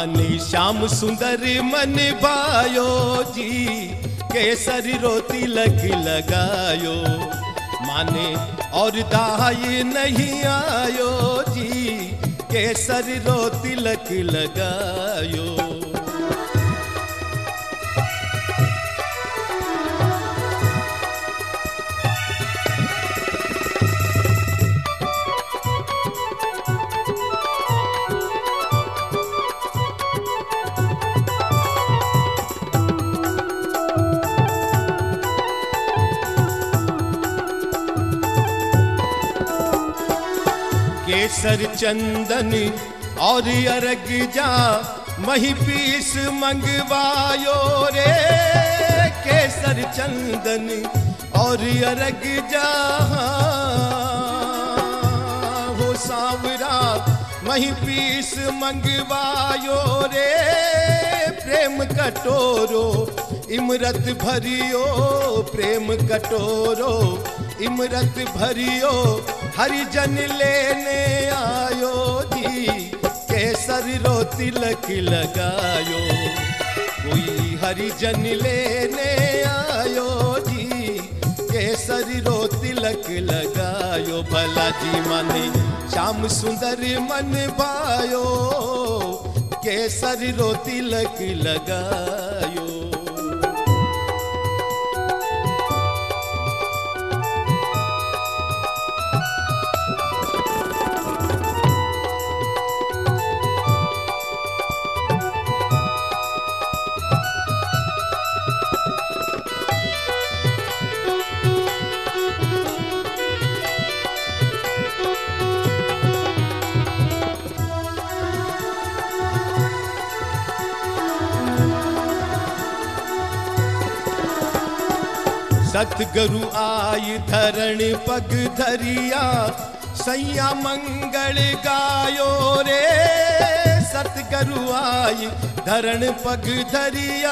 मानी श्याम सुंदर मन भायो जी, केसर रो तिलक लगायो। माने और दाई नहीं आयो जी, केसर रो तिलक लगायो। केसर चंदन और अरग जा मही पीस मंगवायो रे, केसर चंदन और अरग जा हो सांवरा मही पीस मंगवायो रे। प्रेम कटोरो इमरत भरियो, प्रेम कटोरो इमरत भरियो, हरिजन लेने आयो जी, केसर रो तिलक लगायो। कोई हरिजन लेने आयो जी, केसर रो तिलक लगायो। भला जी माने श्याम सुंदर मन भायो, केसर रो तिलक लगायो। सतगुरु आई धरण पग धरिया, सैया मंगल गायो रे। सतगुरु आई धरण पग धरिया,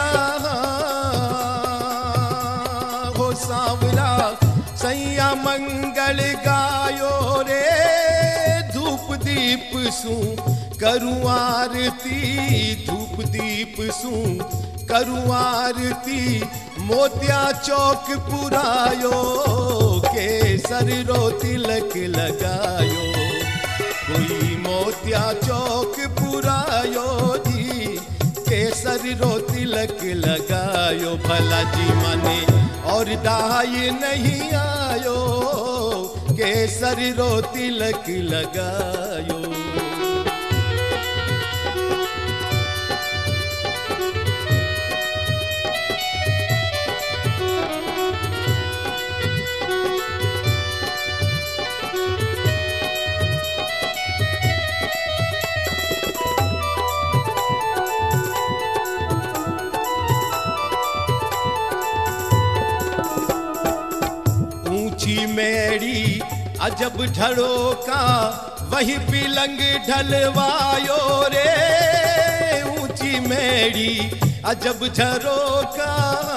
हो सांवरा सैया मंगल गायो रे। धूप दीप सू करूं आरती, धूप दीप सू करूं आरती, मोतिया चौक पुरायो, केसर रो तिलक लगायो। कोई मोतिया चौक पुरायो जी, केसर रो तिलक लगायो। भला जी माने और दाई नहीं आयो, केसर रो तिलक लगायो। मेरी अजब झड़ोका वही पिलंग ढलवायो रे। ऊंची मेरी अजब झरोका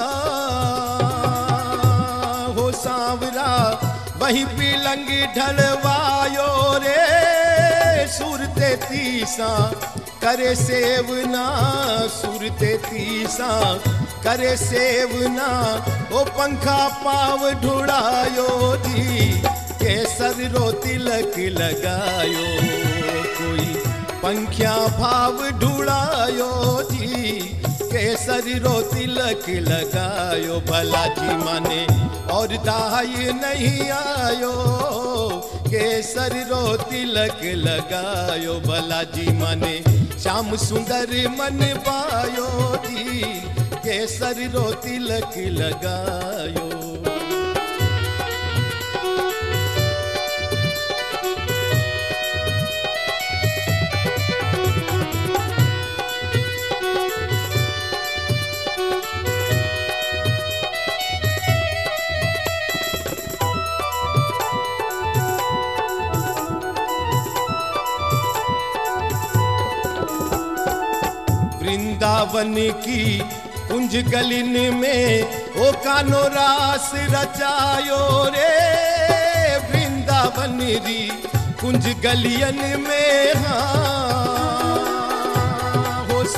हो सांवरा वही पिलंग ढलवायो रे। सुरते तीसा करे सेवना, सुरते तीसा करे सेवना, ओ पंखा पाव ढुड़ायो जी, केसर रो तिलक लगायो। कोई पंख्या भाव ढुड़ायो जी, केसर रो तिलक लगायो। भला जी माने और दाई नहीं आयो, केसर रो तिलक लगायो। भला जी माने श्याम सुंदर मन पायो जी, केसर रो तिलक लगायो। वृंदावन की कुंज गलिन में ओ कानो रास रचायो रे। वृंदावन री कुंज गलियन में हाँ हो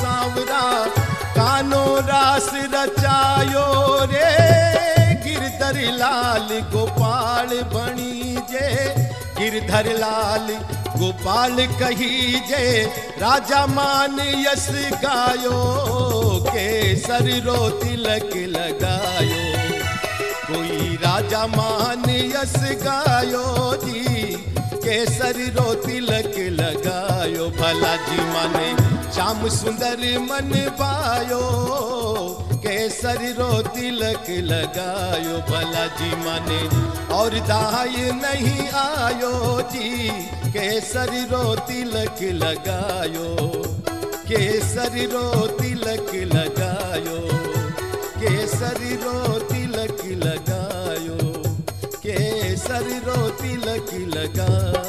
सांवरा कानो रास रचायो रे गिरधर लाल गोपाल बणी जे गिरधर लाल गोपाल कही जे राजा मान यस गायो केसर रो तिलक लगायो कोई राजा मान यस गायो जी केसर रो तिलक लगायो भला जी माने श्याम सुंदर मन पायो केसर रो तिलक लगायो भला जी माने और दाय नहीं आयो जी केसर रो तिलक लगायो केसर रो तिलक लगायो केसर रो तिलक लगायो केसर रो तिलक लगायो।